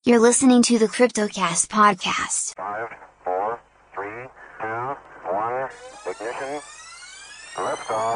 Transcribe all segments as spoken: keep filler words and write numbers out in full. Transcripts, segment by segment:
You're listening to the CryptoCast podcast. Five, four, three, two, one, ignition, liftoff.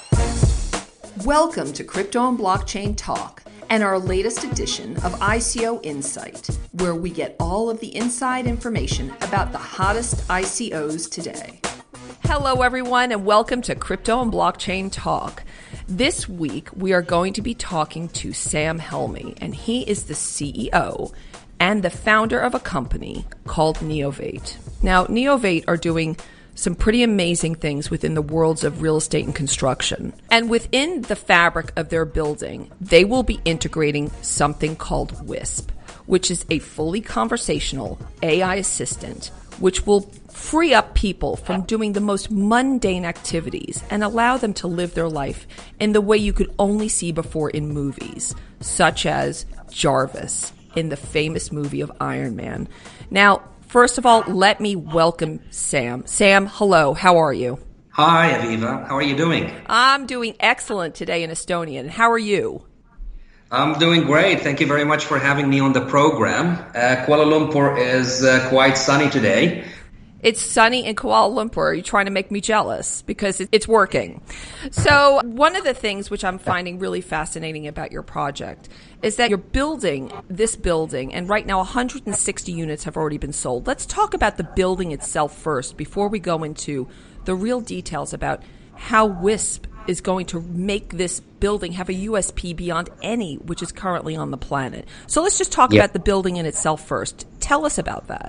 Welcome to Crypto and Blockchain Talk and our latest edition of I C O Insight, where we get all of the inside information about the hottest I C Os today. Hello, everyone, and welcome to Crypto and Blockchain Talk. This week, we are going to be talking to Sam Helmy, and he is the C E O and the founder of a company called Neovate. Now, Neovate are doing some pretty amazing things within the worlds of real estate and construction. And within the fabric of their building, they will be integrating something called Wisp, which is a fully conversational A I assistant, which will free up people from doing the most mundane activities and allow them to live their life in the way you could only see before in movies, such as Jarvis in the famous movie of Iron Man. Now, first of all, let me welcome Sam. Sam, hello. How are you? Hi, Aviva. How are you doing? I'm doing excellent today in Estonian. How are you? I'm doing great. Thank you very much for having me on the program. Uh, Kuala Lumpur is uh, quite sunny today. It's sunny in Kuala Lumpur. Are you trying to make me jealous? Because it's working. So one of the things which I'm finding really fascinating about your project is that you're building this building, and right now one hundred sixty units have already been sold. Let's talk about the building itself first before we go into the real details about how Wisp is going to make this building have a U S P beyond any which is currently on the planet. So let's just talk yeah. about the building in itself first. Tell us about that.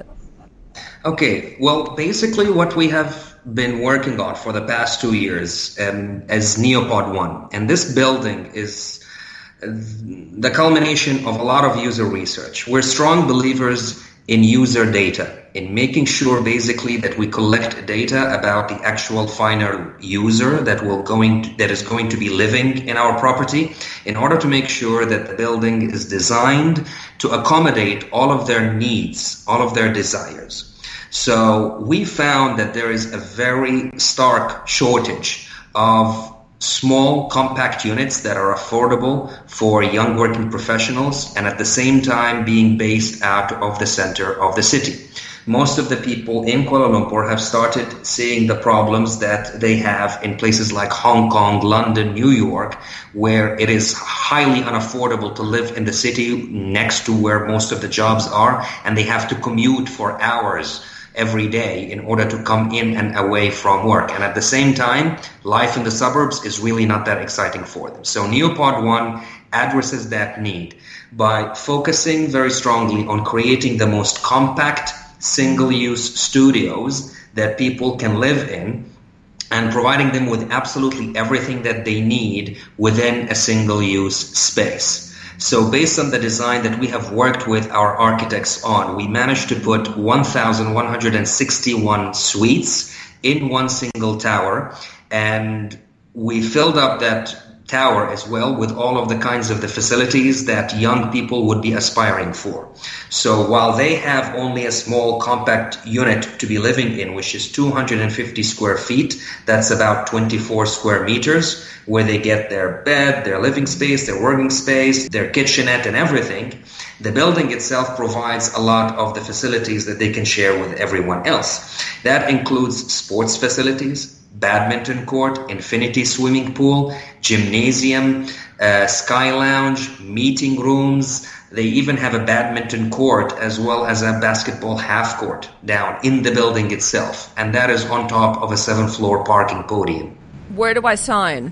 Okay, well, basically what we have been working on for the past two years um, as Neopod one, and this building is the culmination of a lot of user research. We're strong believers in user data, in making sure basically that we collect data about the actual final user that will going to, that is going to be living in our property, in order to make sure that the building is designed to accommodate all of their needs, all of their desires. So we found that there is a very stark shortage of small compact units that are affordable for young working professionals and at the same time being based out of the center of the city. Most of the people in Kuala Lumpur have started seeing the problems that they have in places like Hong Kong, London, New York, where it is highly unaffordable to live in the city next to where most of the jobs are, and they have to commute for hours every day in order to come in and away from work. And at the same time, life in the suburbs is really not that exciting for them. So Neopod one addresses that need by focusing very strongly on creating the most compact single-use studios that people can live in and providing them with absolutely everything that they need within a single-use space. So based on the design that we have worked with our architects on, we managed to put one thousand one hundred sixty-one suites in one single tower, and we filled up that tower as well with all of the kinds of the facilities that young people would be aspiring for. So while they have only a small compact unit to be living in, which is two hundred fifty square feet, that's about twenty-four square meters, where they get their bed, their living space, their working space, their kitchenette and everything, the building itself provides a lot of the facilities that they can share with everyone else. That includes sports facilities, badminton court, infinity swimming pool, gymnasium, uh, sky lounge, meeting rooms. They even have a badminton court as well as a basketball half court down in the building itself. And that is on top of a seven floor parking podium. Where do I sign?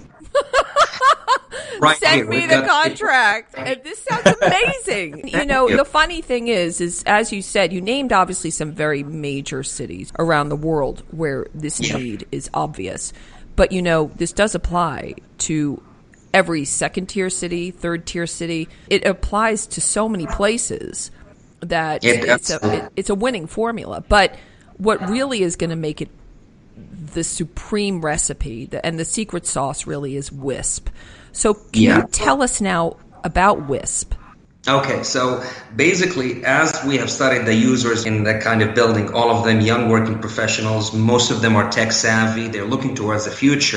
Right Send here. me We've the got- contract. And this sounds amazing. You know, the funny thing is, is as you said, you named obviously some very major cities around the world where this Yeah. need is obvious. But, you know, this does apply to every second tier city, third tier city. It applies to so many places that It it's does. a, it, it's a winning formula. But what really is going to make it the supreme recipe, the, and the secret sauce really is Wisp. So can Yeah. you tell us now about Wisp? Okay, so basically, as we have studied the users in that kind of building, all of them young working professionals, most of them are tech savvy, they're looking towards the future.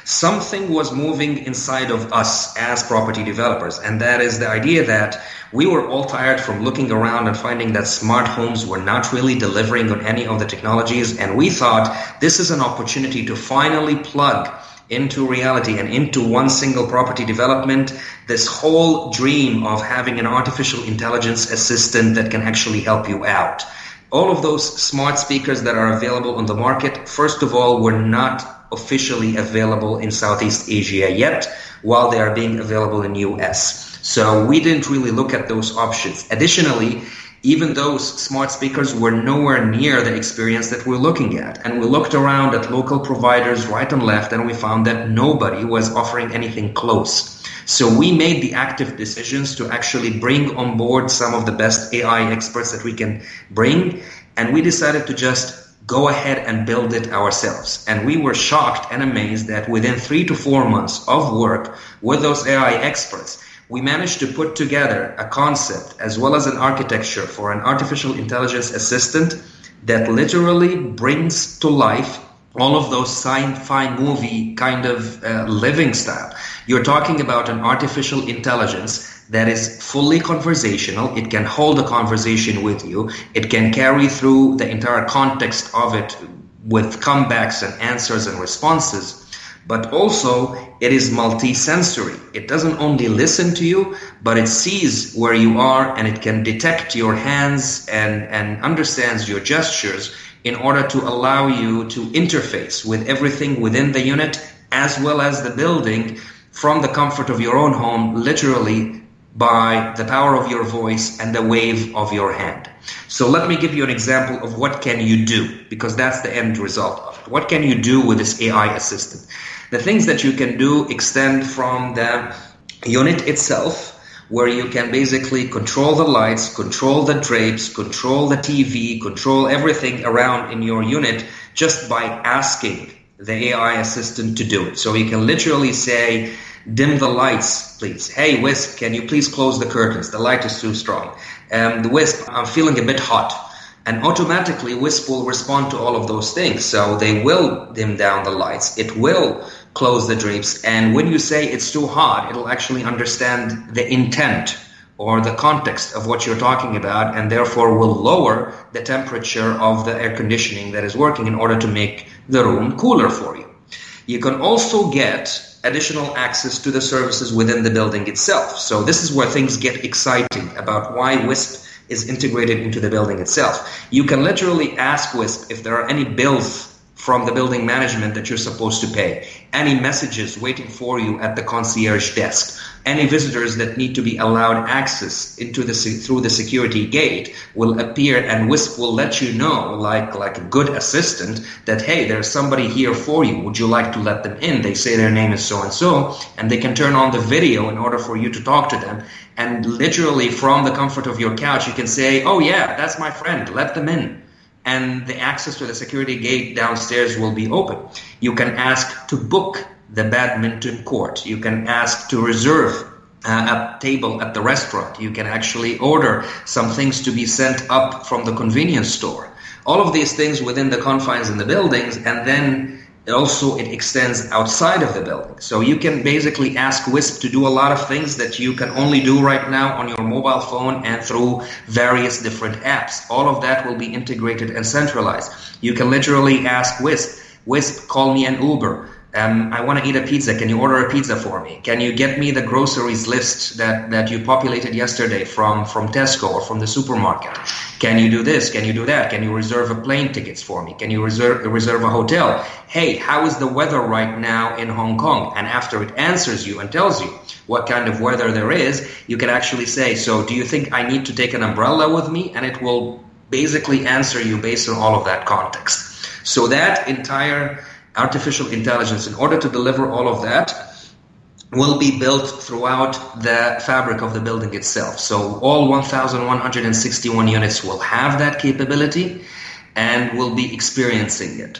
something was moving inside of us as property developers. And that is the idea that we were all tired from looking around and finding that smart homes were not really delivering on any of the technologies. And we thought this is an opportunity to finally plug into reality and into one single property development this whole dream of having an artificial intelligence assistant that can actually help you out. All of those smart speakers that are available on the market, first of all, were not officially available in Southeast Asia yet, while they are being available in U S. So we didn't really look at those options. Additionally, even those smart speakers were nowhere near the experience that we're looking at. And we looked around at local providers right and left, and we found that nobody was offering anything close. So we made the active decisions to actually bring on board some of the best A I experts that we can bring, and we decided to just go ahead and build it ourselves. And we were shocked and amazed that within three to four months of work with those A I experts, we managed to put together a concept as well as an architecture for an artificial intelligence assistant that literally brings to life all of those sci-fi movie kind of uh, living style. You're talking about an artificial intelligence that is fully conversational. It can hold a conversation with you. It can carry through the entire context of it with comebacks and answers and responses. But also, it is multi-sensory. It doesn't only listen to you, but it sees where you are, and it can detect your hands and, and understands your gestures in order to allow you to interface with everything within the unit as well as the building from the comfort of your own home, literally by the power of your voice and the wave of your hand. So let me give you an example of what can you do, because that's the end result of it. What can you do with this A I assistant? The things that you can do extend from the unit itself, where you can basically control the lights, control the drapes, control the T V, control everything around in your unit just by asking the A I assistant to do it. So you can literally say, dim the lights, please. Hey, Wisp, can you please close the curtains? The light is too strong. Um, the Wisp, I'm feeling a bit hot. And automatically, Wisp will respond to all of those things. So they will dim down the lights. It will close the drapes. And when you say it's too hot, it'll actually understand the intent or the context of what you're talking about, and therefore will lower the temperature of the air conditioning that is working in order to make the room cooler for you. You can also get additional access to the services within the building itself. So this is where things get exciting about why Wisp is integrated into the building itself. You can literally ask Wisp if there are any bills from the building management that you're supposed to pay, any messages waiting for you at the concierge desk, any visitors that need to be allowed access into the through the security gate will appear, and Wisp will let you know, like like a good assistant, that hey, there's somebody here for you. Would you like to let them in? They say their name is so and so, and they can turn on the video in order for you to talk to them. And literally from the comfort of your couch, you can say, oh yeah, that's my friend, let them in. And the access to the security gate downstairs will be open. You can ask to book the badminton court. You can ask to reserve uh, a table at the restaurant. You can actually order some things to be sent up from the convenience store. All of these things within the confines in the buildings, and then also it extends outside of the building. So you can basically ask Wisp to do a lot of things that you can only do right now on your mobile phone and through various different apps. All of that will be integrated and centralized. You can literally ask Wisp, Wisp, call me an Uber. Um, I want to eat a pizza. Can you order a pizza for me? Can you get me the groceries list that, that you populated yesterday from, from Tesco or from the supermarket? Can you do this? Can you do that? Can you reserve a plane tickets for me? Can you reserve, reserve a hotel? Hey, how is the weather right now in Hong Kong? And after it answers you and tells you what kind of weather there is, you can actually say, so do you think I need to take an umbrella with me? And it will basically answer you based on all of that context. So that entire artificial intelligence, in order to deliver all of that, will be built throughout the fabric of the building itself. So all one thousand one hundred sixty-one units will have that capability and will be experiencing it.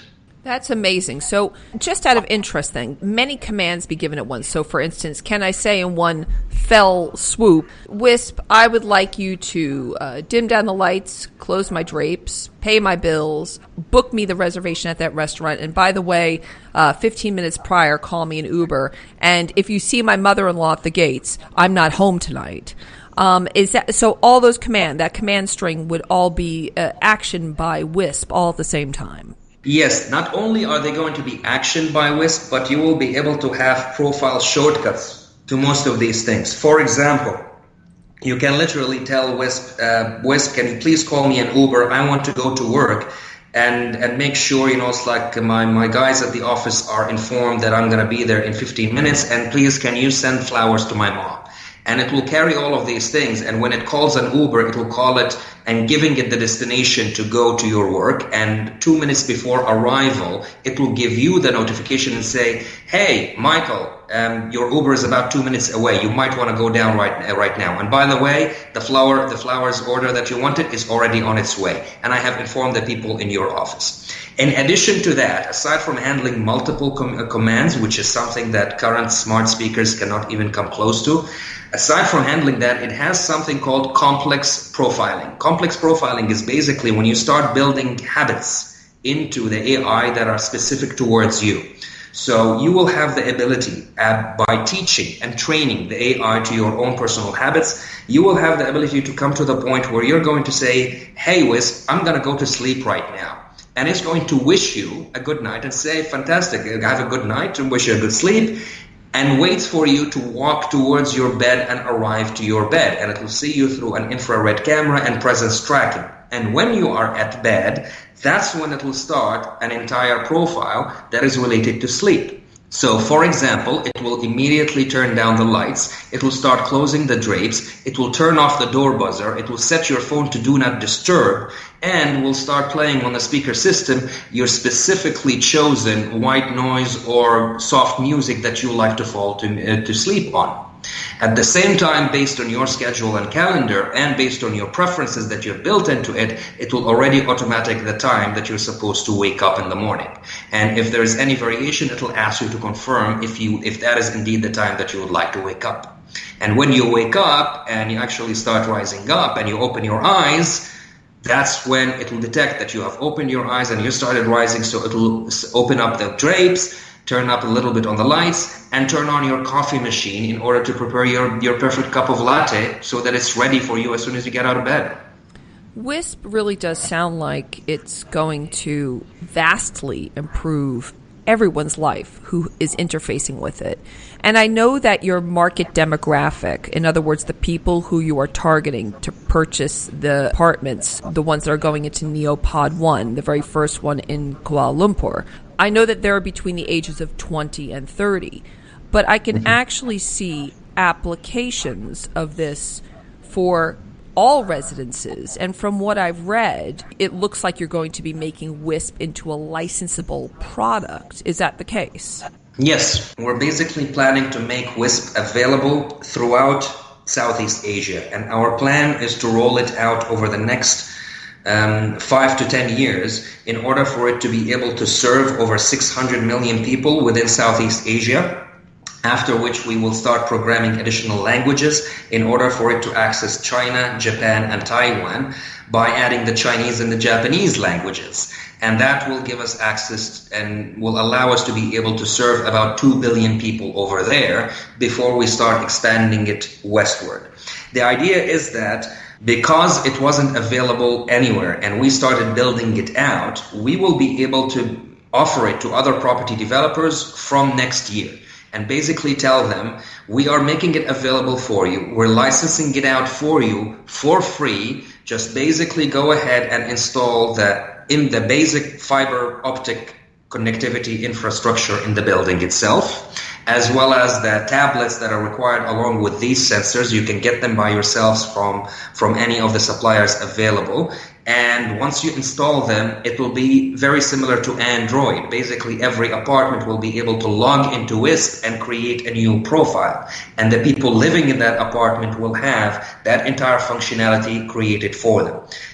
That's amazing. So just out of interest then, many commands be given at once. So for instance, can I say in one fell swoop, Wisp, I would like you to uh, dim down the lights, close my drapes, pay my bills, book me the reservation at that restaurant, and by the way, uh, fifteen minutes prior, call me an Uber. And if you see my mother-in-law at the gates, I'm not home tonight. Um, is that so? All those command, that command string would all be uh, actioned by Wisp all at the same time. Yes, not only are they going to be actioned by Wisp, but you will be able to have profile shortcuts to most of these things. For example, you can literally tell Wisp, uh, Wisp, can you please call me an Uber? I want to go to work. And and make sure, you know, it's like my, my guys at the office are informed that I'm going to be there in fifteen minutes. And please, can you send flowers to my mom? And it will carry all of these things. And when it calls an Uber, it will call it and giving it the destination to go to your work. And two minutes before arrival, it will give you the notification and say, hey, Michael, um, your Uber is about two minutes away. You might want to go down right uh, right now. And by the way, the flower, the flowers order that you wanted is already on its way. And I have informed the people in your office. In addition to that, aside from handling multiple com- uh, commands, which is something that current smart speakers cannot even come close to, aside from handling that, it has something called complex profiling. Complex profiling is basically when you start building habits into the A I that are specific towards you. So you will have the ability, uh, by teaching and training the A I to your own personal habits, you will have the ability to come to the point where you're going to say, hey, Wisp, I'm going to go to sleep right now. And it's going to wish you a good night and say, fantastic, have a good night and wish you a good sleep. And waits for you to walk towards your bed and arrive to your bed. And it will see you through an infrared camera and presence tracking. And when you are at bed, that's when it will start an entire profile that is related to sleep. So, for example, it will immediately turn down the lights, it will start closing the drapes, it will turn off the door buzzer, it will set your phone to do not disturb, and will start playing on the speaker system your specifically chosen white noise or soft music that you like to fall to, uh, to sleep on. At the same time, based on your schedule and calendar and based on your preferences that you've built into it, it will already automatic the time that you're supposed to wake up in the morning. And if there is any variation, it will ask you to confirm if you if that is indeed the time that you would like to wake up. And when you wake up and you actually start rising up and you open your eyes, that's when it will detect that you have opened your eyes and you started rising, so it will open up the drapes, turn up a little bit on the lights, and turn on your coffee machine in order to prepare your, your perfect cup of latte so that it's ready for you as soon as you get out of bed. Wisp really does sound like it's going to vastly improve everyone's life who is interfacing with it. And I know that your market demographic, in other words, the people who you are targeting to purchase the apartments, the ones that are going into Neopod one, the very first one in Kuala Lumpur, I know that they're between the ages of twenty and thirty, but I can mm-hmm. actually see applications of this for all residences. And from what I've read, it looks like you're going to be making Wisp into a licensable product. Is that the case? Yes. We're basically planning to make Wisp available throughout Southeast Asia. And our plan is to roll it out over the next Um, five to ten years in order for it to be able to serve over six hundred million people within Southeast Asia, after which we will start programming additional languages in order for it to access China, Japan, and Taiwan by adding the Chinese and the Japanese languages. And that will give us access and will allow us to be able to serve about two billion people over there before we start expanding it westward. The idea is that because it wasn't available anywhere and we started building it out, we will be able to offer it to other property developers from next year and basically tell them, we are making it available for you. We're licensing it out for you for free. Just basically go ahead and install the in the basic fiber optic connectivity infrastructure in the building itself, as well as the tablets that are required along with these sensors. You can get them by yourselves from, from any of the suppliers available. And once you install them, it will be very similar to Android. Basically, every apartment will be able to log into Wisp and create a new profile. And the people living in that apartment will have that entire functionality created for them.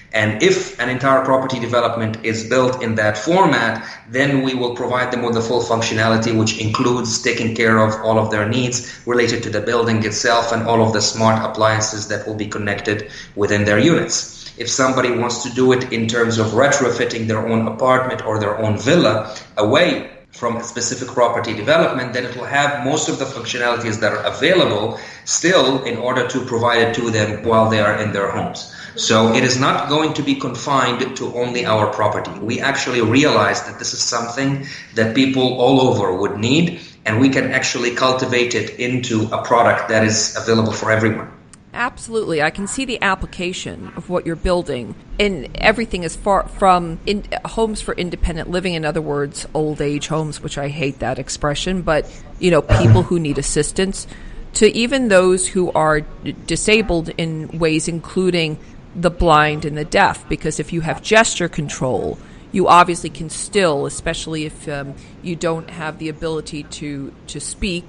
And if an entire property development is built in that format, then we will provide them with the full functionality, which includes taking care of all of their needs related to the building itself and all of the smart appliances that will be connected within their units. If somebody wants to do it in terms of retrofitting their own apartment or their own villa away from a specific property development, then it will have most of the functionalities that are available still in order to provide it to them while they are in their homes. So it is not going to be confined to only our property. We actually realize that this is something that people all over would need, and we can actually cultivate it into a product that is available for everyone. Absolutely. I can see the application of what you're building in everything as far from in, homes for independent living, in other words, old age homes, which I hate that expression, but, you know, people who need assistance, to even those who are d- disabled in ways including the blind and the deaf, because if you have gesture control, you obviously can still, especially if um, you don't have the ability to, to speak,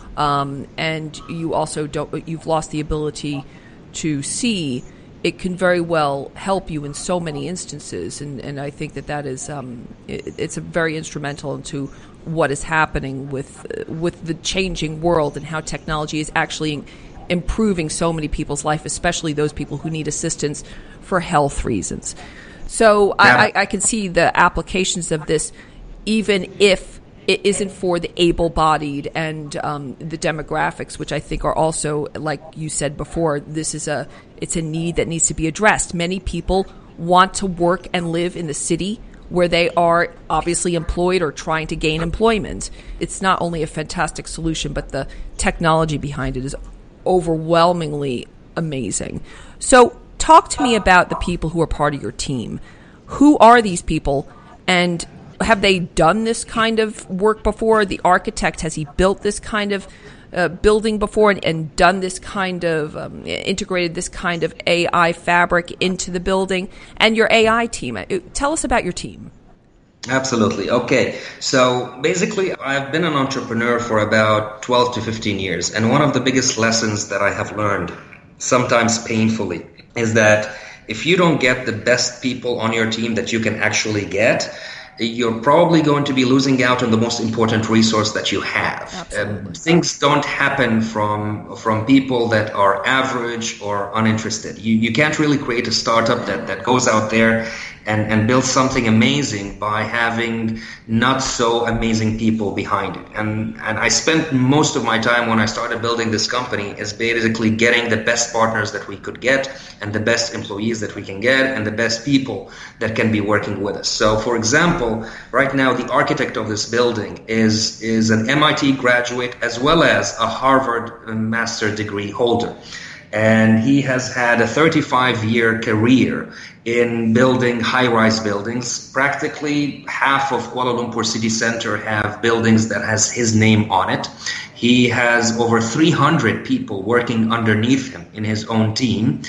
Um, and you also don't, you've lost the ability to see, it can very well help you in so many instances. And, and I think that that is, um, it, it's a very instrumental into what is happening with, uh, with the changing world and how technology is actually improving so many people's life, especially those people who need assistance for health reasons. So Yeah. I, I, I can see the applications of this, even if it isn't for the able-bodied and um, the demographics, which I think are also, like you said before, this is a it's a need that needs to be addressed. Many people want to work and live in the city where they are obviously employed or trying to gain employment. It's not only a fantastic solution, but the technology behind it is overwhelmingly amazing. So talk to me about the people who are part of your team. Who are these people, and have they done this kind of work before? The architect, has he built this kind of uh, building before and, and done this kind of, um, integrated this kind of A I fabric into the building? And your A I team, tell us about your team. Absolutely. Okay. So basically, I've been an entrepreneur for about twelve to fifteen years. And one of the biggest lessons that I have learned, sometimes painfully, is that if you don't get the best people on your team that you can actually get, you're probably going to be losing out on the most important resource that you have. Um, things don't happen from from people that are average or uninterested. You you can't really create a startup that, that goes out there and, and builds something amazing by having not so amazing people behind it. And and I spent most of my time when I started building this company is basically getting the best partners that we could get and the best employees that we can get and the best people that can be working with us. So for example, right now the architect of this building is is an M I T graduate as well as a Harvard master degree holder. And he has had a thirty-five year career in building high-rise buildings. Practically half of Kuala Lumpur city center have buildings that has his name on it. He has over three hundred people working underneath him in his own team.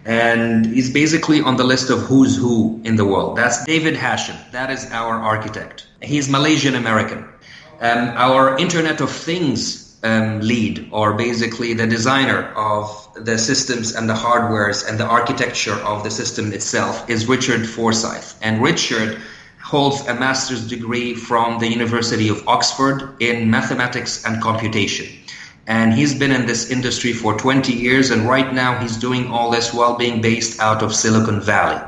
And he's basically on the list of who's who in the world. That's David Hashim. That is our architect. He's Malaysian American. Um, our Internet of Things um, lead, or basically the designer of the systems and the hardwares and the architecture of the system itself, is Richard Forsyth. And Richard holds a master's degree from the University of Oxford in mathematics and computation. And he's been in this industry for twenty years, and right now he's doing all this while being based out of Silicon Valley.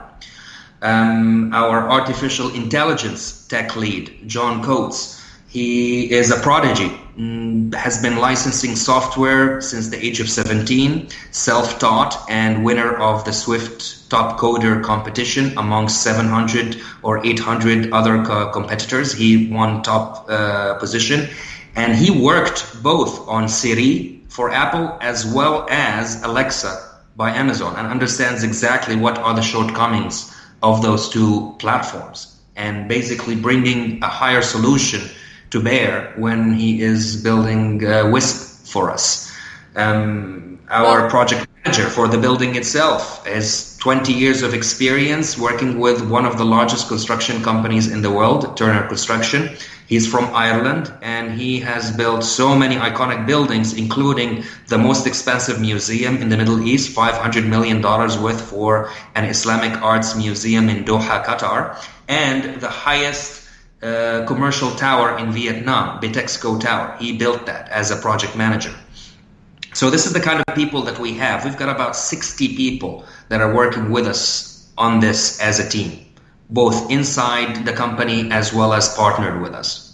Um, our artificial intelligence tech lead, John Coates, he is a prodigy, has been licensing software since the age of seventeen, self-taught, and winner of the Swift Top Coder competition amongst seven hundred or eight hundred other co- competitors. He won top uh, position. And he worked both on Siri for Apple as well as Alexa by Amazon, and understands exactly what are the shortcomings of those two platforms, and basically bringing a higher solution to bear when he is building uh, Wisp for us. Um, our well, project for the building itself, has twenty years of experience working with one of the largest construction companies in the world, Turner Construction. He's from Ireland, and he has built so many iconic buildings, including the most expensive museum in the Middle East, five hundred million dollars worth for an Islamic arts museum in Doha, Qatar, and the highest uh, commercial tower in Vietnam, Bitexco Tower. He built that as a project manager. So this is the kind of people that we have. We've got about sixty people that are working with us on this as a team, both inside the company as well as partnered with us.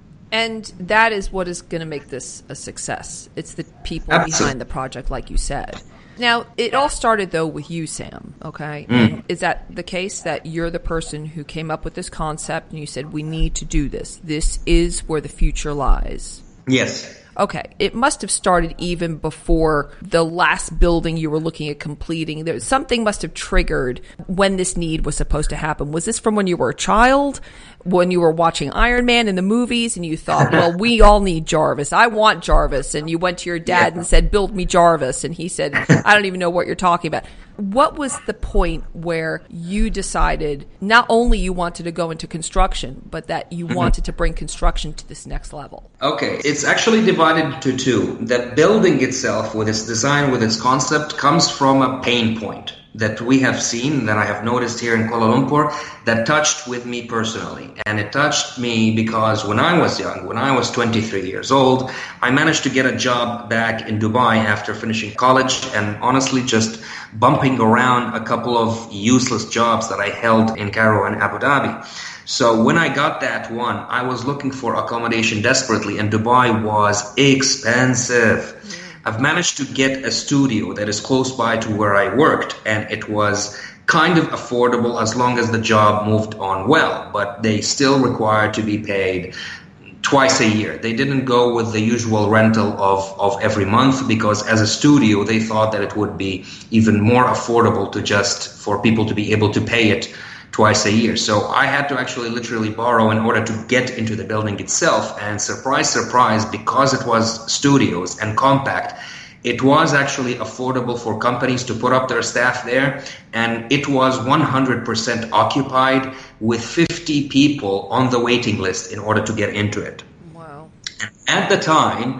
And that is what is going to make this a success. It's the people Absolutely. behind the project, like you said. Now, it all started, though, with you, Sam, okay? Mm. Is that the case, that you're the person who came up with this concept and you said, we need to do this? This is where the future lies. Yes. Okay, it must have started even before the last building you were looking at completing. There, something must have triggered when this need was supposed to happen. Was this from when you were a child, when you were watching Iron Man in the movies and you thought, well, we all need Jarvis. I want Jarvis. And you went to your dad Yeah. and said, build me Jarvis. And he said, I don't even know what you're talking about. What was the point where you decided not only you wanted to go into construction, but that you mm-hmm. wanted to bring construction to this next level? Okay, it's actually divided into two. The building itself, with its design, with its concept, comes from a pain point that we have seen, that I have noticed here in Kuala Lumpur, that touched with me personally. And it touched me because when I was young, when I was twenty-three years old, I managed to get a job back in Dubai after finishing college, and honestly just bumping around a couple of useless jobs that I held in Cairo and Abu Dhabi. So when I got that one, I was looking for accommodation desperately, and Dubai was expensive. Mm. I've managed to get a studio that is close by to where I worked, and it was kind of affordable as long as the job moved on well, but they still required to be paid twice a year. They didn't go with the usual rental of, of every month, because as a studio, they thought that it would be even more affordable to just for people to be able to pay it twice a year. So I had to actually literally borrow in order to get into the building itself. And surprise, surprise, because it was studios and compact, it was actually affordable for companies to put up their staff there. And it was one hundred percent occupied with fifty people on the waiting list in order to get into it. Wow. At the time,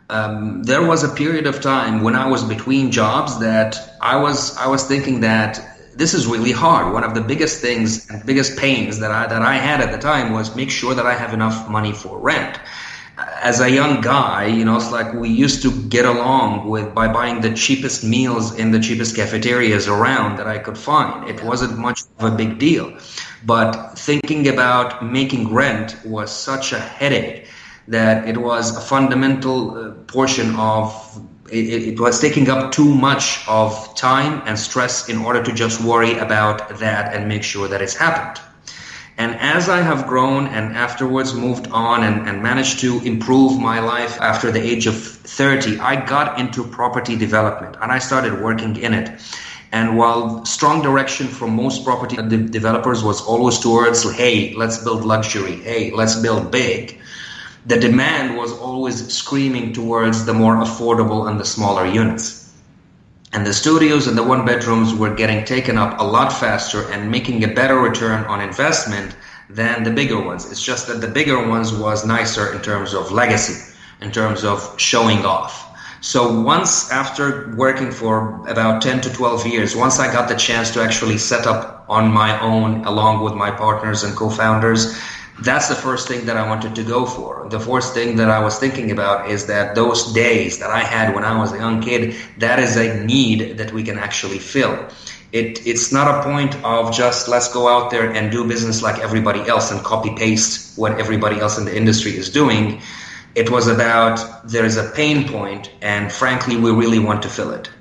um, there was a period of time when I was between jobs that I was I was thinking that this is really hard. One of the biggest things and biggest pains that I that I had at the time was make sure that I have enough money for rent. As a young guy, you know, it's like we used to get along with by buying the cheapest meals in the cheapest cafeterias around that I could find. It wasn't much of a big deal. But thinking about making rent was such a headache that it was a fundamental uh, portion of It, it was taking up too much of time and stress in order to just worry about that and make sure that it's happened. And as I have grown and afterwards moved on and, and managed to improve my life after the age of thirty, I got into property development and I started working in it. And while strong direction from most property de- developers was always towards, hey, let's build luxury, hey, let's build big, the demand was always screaming towards the more affordable and the smaller units. And the studios and the one bedrooms were getting taken up a lot faster and making a better return on investment than the bigger ones. It's just that the bigger ones was nicer in terms of legacy, in terms of showing off. So once after working for about ten to twelve years, once I got the chance to actually set up on my own along with my partners and co-founders, that's the first thing that I wanted to go for. The first thing that I was thinking about is that those days that I had when I was a young kid, that is a need that we can actually fill. It, it's not a point of just let's go out there and do business like everybody else and copy paste what everybody else in the industry is doing. It was about there is a pain point, and frankly, we really want to fill it.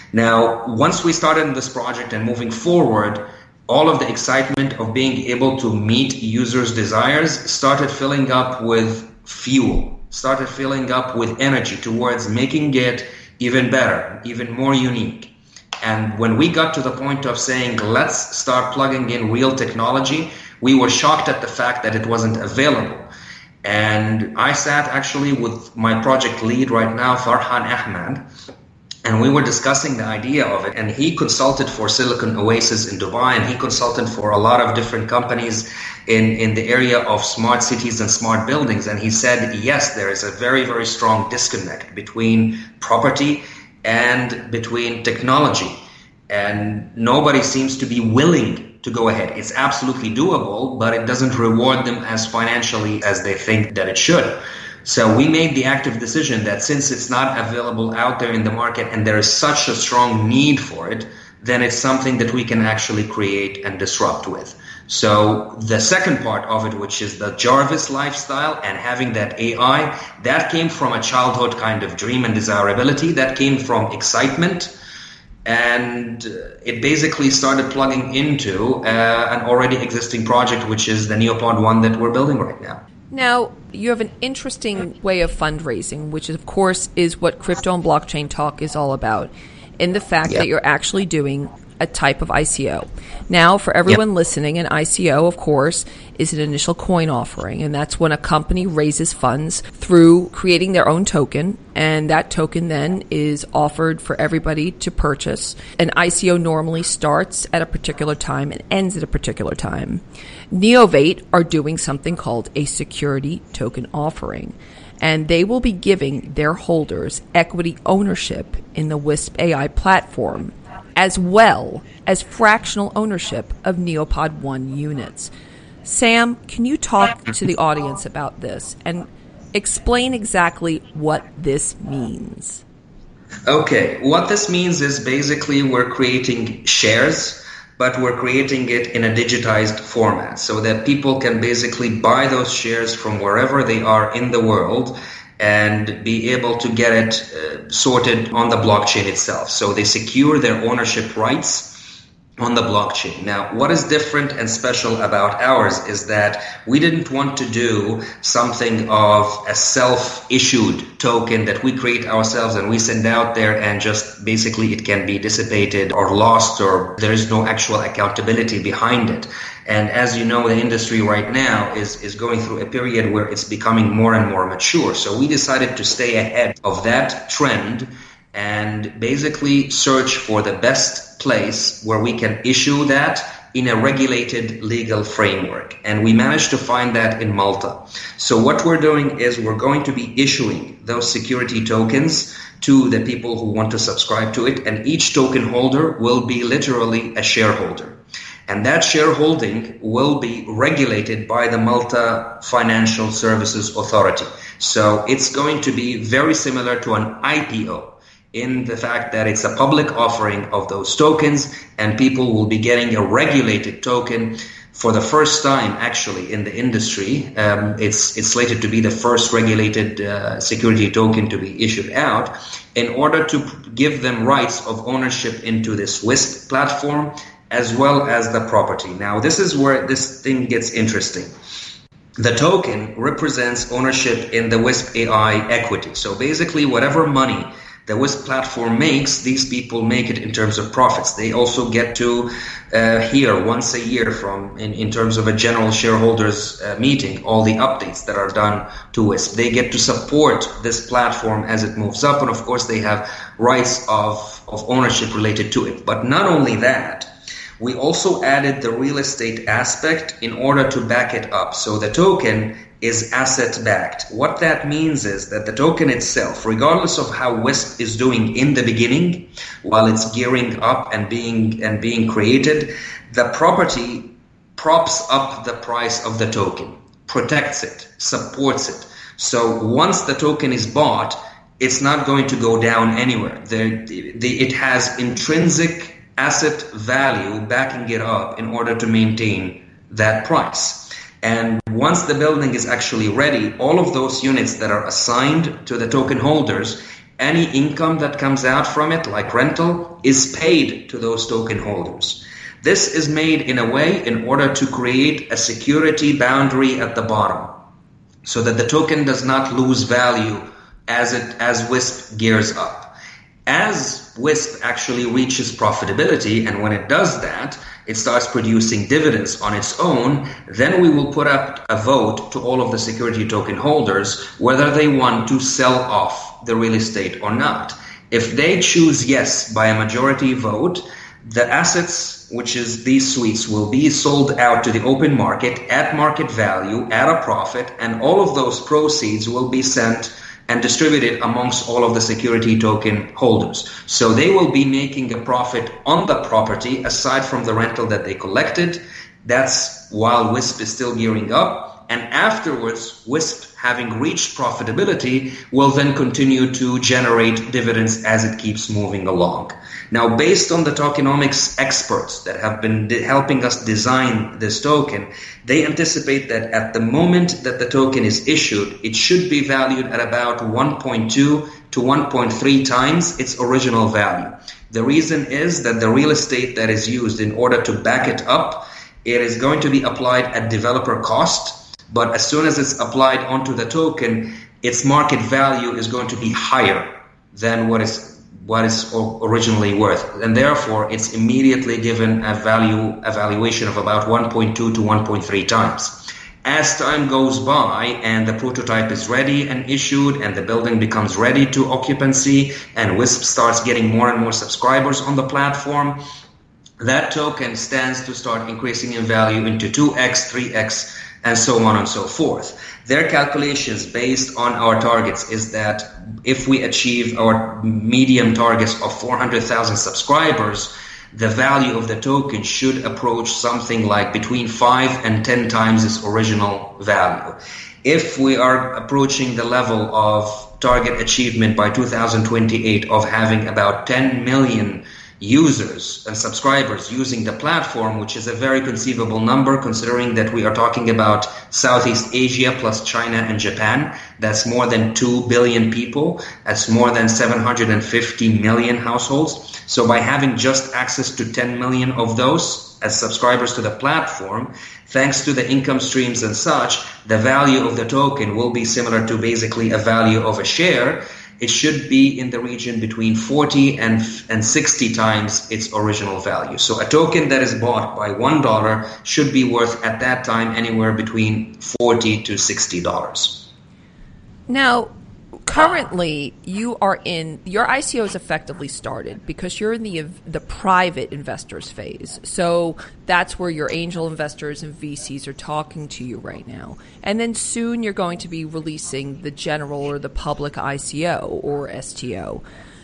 Now, once we started this project and moving forward, all of the excitement of being able to meet users' desires started filling up with fuel, started filling up with energy towards making it even better, even more unique. And when we got to the point of saying, let's start plugging in real technology, we were shocked at the fact that it wasn't available. And I sat actually with my project lead right now, Farhan Ahmed, And we were discussing the idea of it, and he consulted for Silicon Oasis in Dubai, and he consulted for a lot of different companies in, in the area of smart cities and smart buildings. And he said, yes, there is a very, very strong disconnect between property and between technology. And nobody seems to be willing to go ahead. It's absolutely doable, but it doesn't reward them as financially as they think that it should. So we made the active decision that since it's not available out there in the market and there is such a strong need for it, then it's something that we can actually create and disrupt with. So the second part of it, which is the Jarvis lifestyle and having that A I, that came from a childhood kind of dream and desirability. That came from excitement. And it basically started plugging into uh, an already existing project, which is the Neopod one that we're building right now. Now, you have an interesting way of fundraising, which is, of course, is what Crypto and Blockchain Talk is all about, in the fact yep. that you're actually doing a type of I C O. Now, for everyone yep. listening, an I C O, of course, is an initial coin offering, and that's when a company raises funds through creating their own token, and that token then is offered for everybody to purchase. An I C O normally starts at a particular time and ends at a particular time. Neovate are doing something called a security token offering, and they will be giving their holders equity ownership in the Wisp A I platform, as well as fractional ownership of Neopod one units. Sam, can you talk to the audience about this and explain exactly what this means? Okay, what this means is basically we're creating shares, but we're creating it in a digitized format so that people can basically buy those shares from wherever they are in the world and be able to get it uh, sorted on the blockchain itself. So they secure their ownership rights on the blockchain. Now, what is different and special about ours is that we didn't want to do something of a self-issued token that we create ourselves and we send out there and just basically it can be dissipated or lost, or there is no actual accountability behind it. And as you know, the industry right now is, is going through a period where it's becoming more and more mature. So we decided to stay ahead of that trend and basically search for the best place where we can issue that in a regulated legal framework. And we managed to find that in Malta. So what we're doing is we're going to be issuing those security tokens to the people who want to subscribe to it. And each token holder will be literally a shareholder. And that shareholding will be regulated by the Malta Financial Services Authority. So it's going to be very similar to an I P O, in the fact that it's a public offering of those tokens and people will be getting a regulated token for the first time actually in the industry. Um, it's, it's slated to be the first regulated uh, security token to be issued out in order to give them rights of ownership into this Wisp platform as well as the property. Now, this is where this thing gets interesting. The token represents ownership in the Wisp A I equity. So basically whatever money the Wisp platform makes, these people make it in terms of profits. They also get to uh, hear once a year from, in, in terms of a general shareholders uh, meeting, all the updates that are done to Wisp. They get to support this platform as it moves up. And of course, they have rights of, of ownership related to it. But not only that, we also added the real estate aspect in order to back it up. So the token is asset backed. What that means is that the token itself, regardless of how Wisp is doing in the beginning, while it's gearing up and being and being created, the property props up the price of the token, protects it, supports it. So once the token is bought, it's not going to go down anywhere. The, the, it has intrinsic asset value backing it up in order to maintain that price. And once the building is actually ready, all of those units that are assigned to the token holders, any income that comes out from it, like rental, is paid to those token holders. This is made in a way in order to create a security boundary at the bottom so that the token does not lose value as it as Wisp gears up. As Wisp actually reaches profitability, and when it does that, it starts producing dividends on its own, then we will put up a vote to all of the security token holders whether they want to sell off the real estate or not. If they choose yes by a majority vote, the assets, which is these suites, will be sold out to the open market at market value, at a profit, and all of those proceeds will be sent and distributed amongst all of the security token holders. So they will be making a profit on the property aside from the rental that they collected. That's while Wisp is still gearing up. And afterwards, Wisp, having reached profitability, will then continue to generate dividends as it keeps moving along. Now, based on the tokenomics experts that have been de- helping us design this token, they anticipate that at the moment that the token is issued, it should be valued at about one point two to one point three times its original value. The reason is that the real estate that is used in order to back it up, it is going to be applied at developer cost. But as soon as it's applied onto the token, its market value is going to be higher than what is what is originally worth. And therefore, it's immediately given a value evaluation of about one point two to one point three times. As time goes by and the prototype is ready and issued and the building becomes ready to occupancy and Wisp starts getting more and more subscribers on the platform, that token stands to start increasing in value into two x, three x, and so on and so forth. Their calculations based on our targets is that if we achieve our medium targets of four hundred thousand subscribers, the value of the token should approach something like between five and ten times its original value. If we are approaching the level of target achievement by two thousand twenty-eight of having about ten million users and subscribers using the platform, which is a very conceivable number considering that we are talking about Southeast Asia plus China and Japan. That's more than two billion people. That's more than seven hundred fifty million households. So by having just access to ten million of those as subscribers to the platform, thanks to the income streams and such, the value of the token will be similar to basically a value of a share. It should be in the region between forty and and sixty times its original value. So a token that is bought by one dollar should be worth at that time anywhere between forty to sixty dollars. Now, currently, you are in your I C O is effectively started because you're in the the private investors phase. So that's where your angel investors and V Cs are talking to you right now. And then soon you're going to be releasing the general or the public I C O or S T O.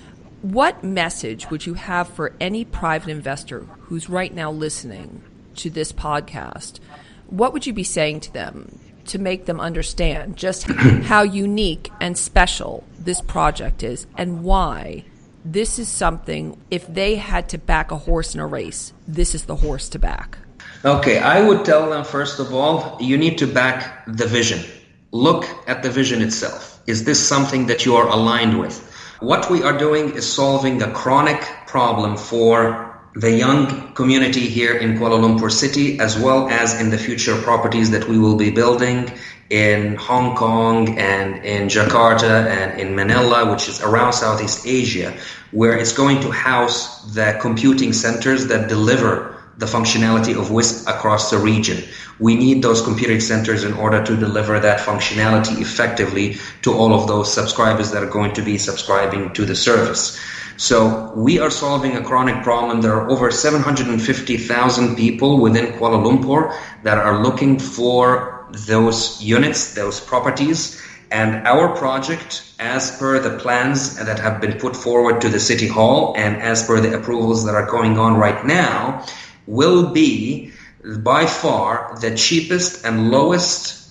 What message would you have for any private investor who's right now listening to this podcast? What would you be saying to them to make them understand just how unique and special this project is and why this is something, if they had to back a horse in a race, this is the horse to back? Okay, I would tell them, first of all, you need to back the vision. Look at the vision itself. Is this something that you are aligned with? What we are doing is solving a chronic problem for the young community here in Kuala Lumpur City, as well as in the future properties that we will be building in Hong Kong and in Jakarta and in Manila, which is around Southeast Asia, where it's going to house the computing centers that deliver the functionality of Wisp across the region. We need those computing centers in order to deliver that functionality effectively to all of those subscribers that are going to be subscribing to the service. So we are solving a chronic problem. There are over seven hundred fifty thousand people within Kuala Lumpur that are looking for those units, those properties. And our project, as per the plans that have been put forward to the City Hall and as per the approvals that are going on right now, will be by far the cheapest and lowest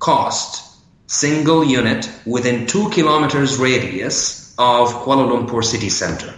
cost single unit within two kilometers radius of Kuala Lumpur city center.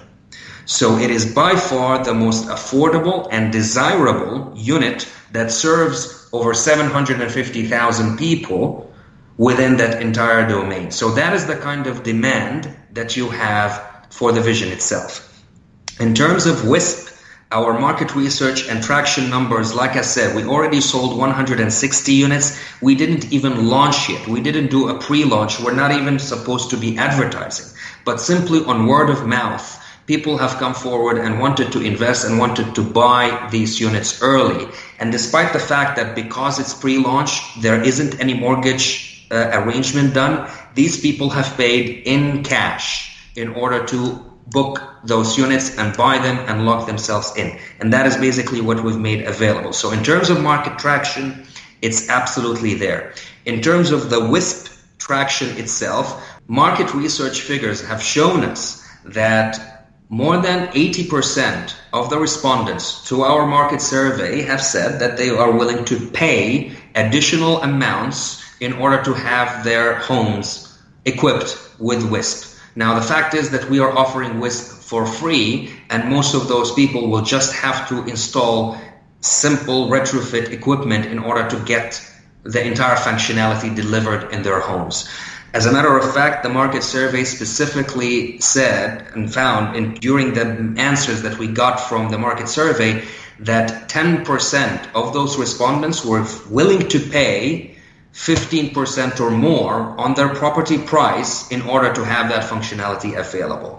So it is by far the most affordable and desirable unit that serves over seven hundred fifty thousand people within that entire domain. So that is the kind of demand that you have for the vision itself. In terms of Wisp, our market research and traction numbers, like I said, we already sold one hundred sixty units. We didn't even launch yet. We didn't do a pre-launch. We're not even supposed to be advertising. But simply on word of mouth, people have come forward and wanted to invest and wanted to buy these units early. And despite the fact that because it's pre-launch, there isn't any mortgage uh, arrangement done, these people have paid in cash in order to book those units and buy them and lock themselves in. And that is basically what we've made available. So in terms of market traction, it's absolutely there. In terms of the WISP traction itself, market research figures have shown us that more than eighty percent of the respondents to our market survey have said that they are willing to pay additional amounts in order to have their homes equipped with WISP. Now, the fact is that we are offering WISP for free, and most of those people will just have to install simple retrofit equipment in order to get the entire functionality delivered in their homes. As a matter of fact, the market survey specifically said and found in, during the answers that we got from the market survey that ten percent of those respondents were willing to pay fifteen percent or more on their property price in order to have that functionality available.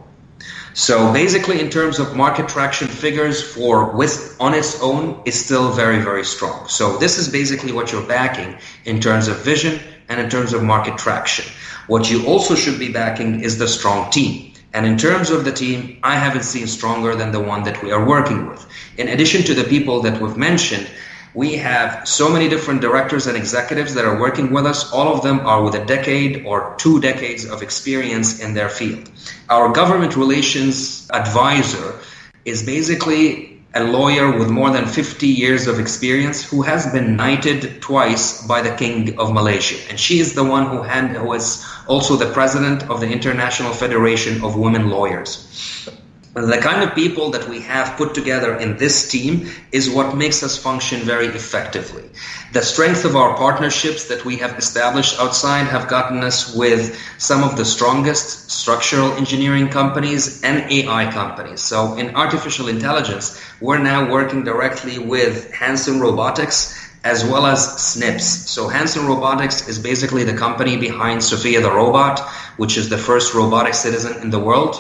So basically, in terms of market traction figures for WISP on its own is still very, very strong. So this is basically what you're backing in terms of vision and in terms of market traction. What you also should be backing is the strong team. And in terms of the team, I haven't seen stronger than the one that we are working with. In addition to the people that we've mentioned, we have so many different directors and executives that are working with us. All of them are with a decade or two decades of experience in their field. Our government relations advisor is basically a lawyer with more than fifty years of experience who has been knighted twice by the King of Malaysia. And she is the one who, hand, who is also the president of the International Federation of Women Lawyers. The kind of people that we have put together in this team is what makes us function very effectively. The strength of our partnerships that we have established outside have gotten us with some of the strongest structural engineering companies and A I companies. So in artificial intelligence, we're now working directly with Hanson Robotics as well as Snips. So Hanson Robotics is basically the company behind Sophia the robot, which is the first robotic citizen in the world.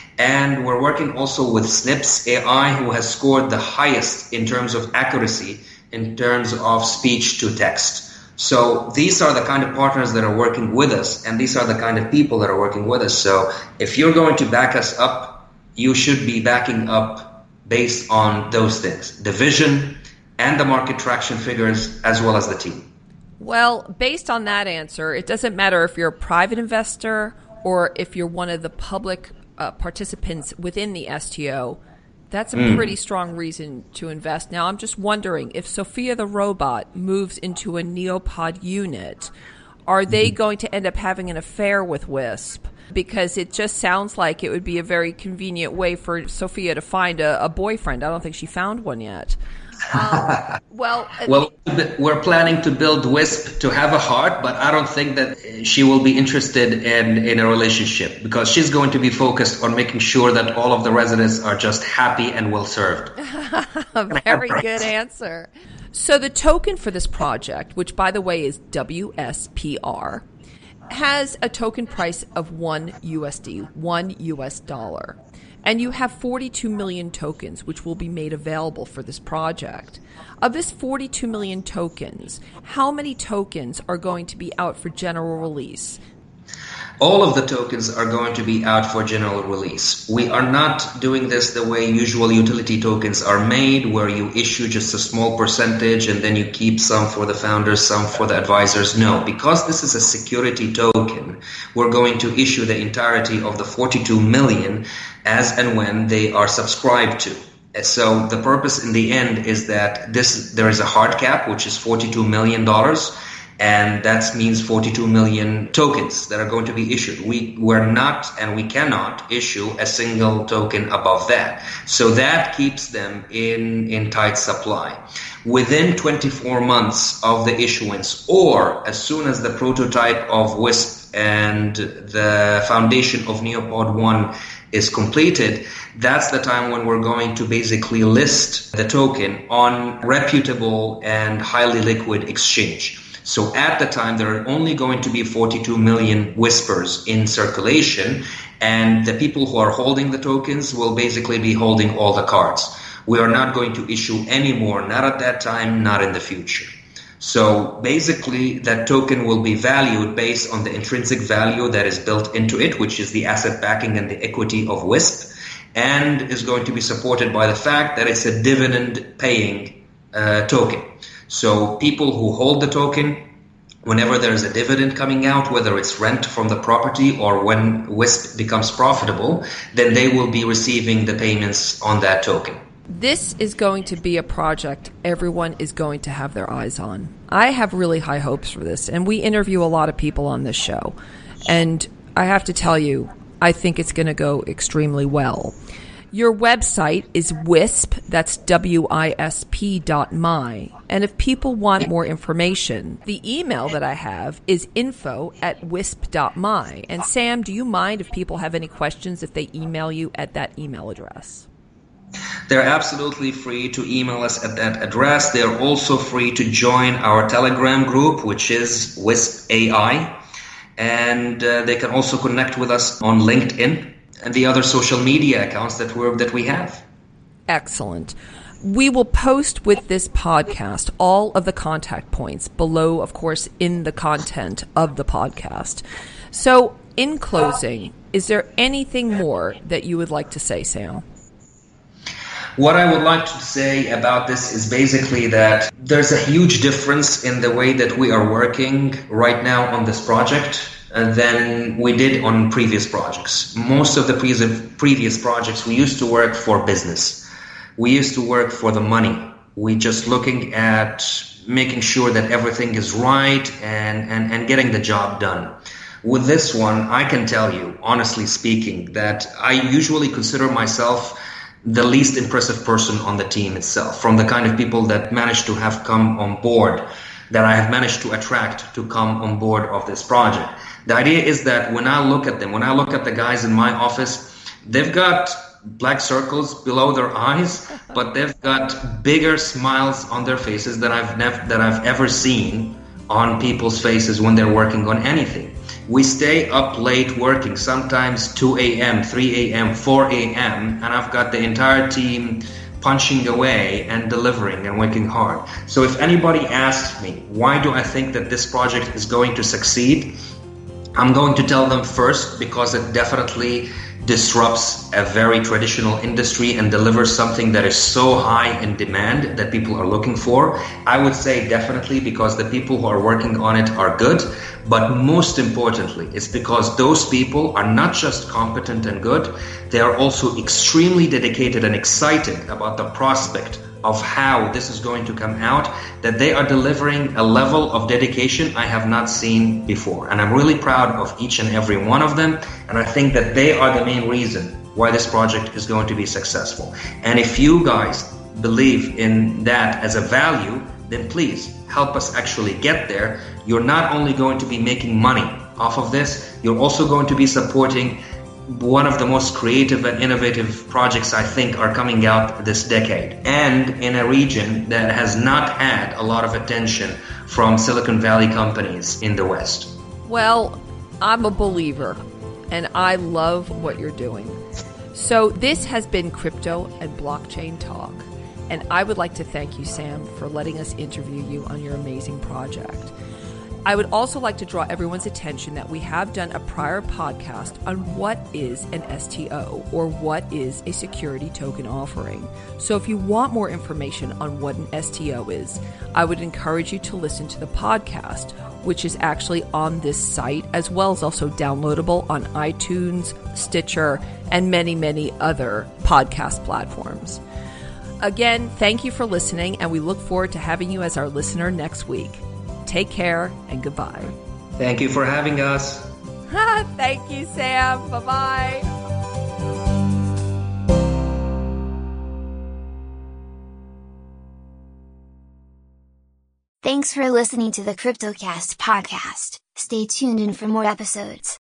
And we're working also with Snips A I, who has scored the highest in terms of accuracy, in terms of speech to text. So these are the kind of partners that are working with us, and these are the kind of people that are working with us. So if you're going to back us up, you should be backing up based on those things, the vision and the market traction figures, as well as the team. Well, based on that answer, it doesn't matter if you're a private investor or if you're one of the public Uh, participants within the S T O, that's a mm. pretty strong reason to invest. Now, I'm just wondering, if Sophia the robot moves into a Neopod unit, are they going to end up having an affair with WISP? Because it just sounds like it would be a very convenient way for Sophia to find a, a boyfriend. I don't think she found one yet. Um, well, well, we're planning to build WISP to have a heart, but I don't think that she will be interested in, in a relationship, because she's going to be focused on making sure that all of the residents are just happy and well served. Very good answer. So the token for this project, which by the way is W S P R, has a token price of one U S D, one U S dollar. And you have forty-two million tokens, which will be made available for this project. Of this forty-two million tokens, how many tokens are going to be out for general release? All of the tokens are going to be out for general release. We are not doing this the way usual utility tokens are made, where you issue just a small percentage and then you keep some for the founders, some for the advisors. No, because this is a security token, we're going to issue the entirety of the forty-two million as and when they are subscribed to. So the purpose in the end is that this there is a hard cap, which is forty-two million dollars. And that means forty-two million tokens that are going to be issued. We we're not and we cannot issue a single token above that. So that keeps them in, in tight supply. Within twenty-four months of the issuance, or as soon as the prototype of WISP and the foundation of Neopod one is completed, that's the time when we're going to basically list the token on reputable and highly liquid exchange. So at the time, there are only going to be forty-two million Whispers in circulation, and the people who are holding the tokens will basically be holding all the cards. We are not going to issue any more, not at that time, not in the future. So basically, that token will be valued based on the intrinsic value that is built into it, which is the asset backing and the equity of Wisp, and is going to be supported by the fact that it's a dividend-paying uh, token. So people who hold the token, whenever there's a dividend coming out, whether it's rent from the property or when Wisp becomes profitable, then they will be receiving the payments on that token. This is going to be a project everyone is going to have their eyes on. I have really high hopes for this, and we interview a lot of people on this show. And I have to tell you, I think it's going to go extremely well. Your website is Wisp, that's W I S P dot my. And if people want more information, the email that I have is info at wisp dot my. And Sam, do you mind if people have any questions if they email you at that email address? They're absolutely free to email us at that address. They're also free to join our Telegram group, which is Wisp A I. And uh, they can also connect with us on LinkedIn and the other social media accounts that we that we have. Excellent. We will post with this podcast all of the contact points below, of course, in the content of the podcast. So, in closing, is there anything more that you would like to say, Sam? What I would like to say about this is basically that there's a huge difference in the way that we are working right now on this project than we did on previous projects. Most of the pre- previous projects, we used to work for business. We used to work for the money. We just looking at making sure that everything is right and, and, and getting the job done. With this one, I can tell you, honestly speaking, that I usually consider myself the least impressive person on the team itself, from the kind of people that managed to have come on board, that I have managed to attract to come on board of this project. The idea is that when I look at them, when I look at the guys in my office, they've got black circles below their eyes, but they've got bigger smiles on their faces than I've never that I've ever seen on people's faces when they're working on anything. We stay up late working, sometimes two a.m., three a.m., four a.m., and I've got the entire team punching away and delivering and working hard. So if anybody asks me, why do I think that this project is going to succeed? I'm going to tell them first because it definitely disrupts a very traditional industry and delivers something that is so high in demand that people are looking for. I would say definitely because the people who are working on it are good, but most importantly, it's because those people are not just competent and good, they are also extremely dedicated and excited about the prospect of how this is going to come out, that they are delivering a level of dedication I have not seen before. And I'm really proud of each and every one of them. And I think that they are the main reason why this project is going to be successful. And if you guys believe in that as a value, then please help us actually get there. You're not only going to be making money off of this, you're also going to be supporting one of the most creative and innovative projects I think are coming out this decade, and in a region that has not had a lot of attention from Silicon Valley companies in the West. Well, I'm a believer, and I love what you're doing. So this has been Crypto and Blockchain Talk, and I would like to thank you, Sam, for letting us interview you on your amazing project. I would also like to draw everyone's attention that we have done a prior podcast on what is an S T O, or what is a security token offering. So if you want more information on what an S T O is, I would encourage you to listen to the podcast, which is actually on this site, as well as also downloadable on iTunes, Stitcher, and many, many other podcast platforms. Again, thank you for listening, and we look forward to having you as our listener next week. Take care and goodbye. Thank you for having us. Thank you, Sam. Bye-bye. Thanks for listening to the CryptoCast podcast. Stay tuned in for more episodes.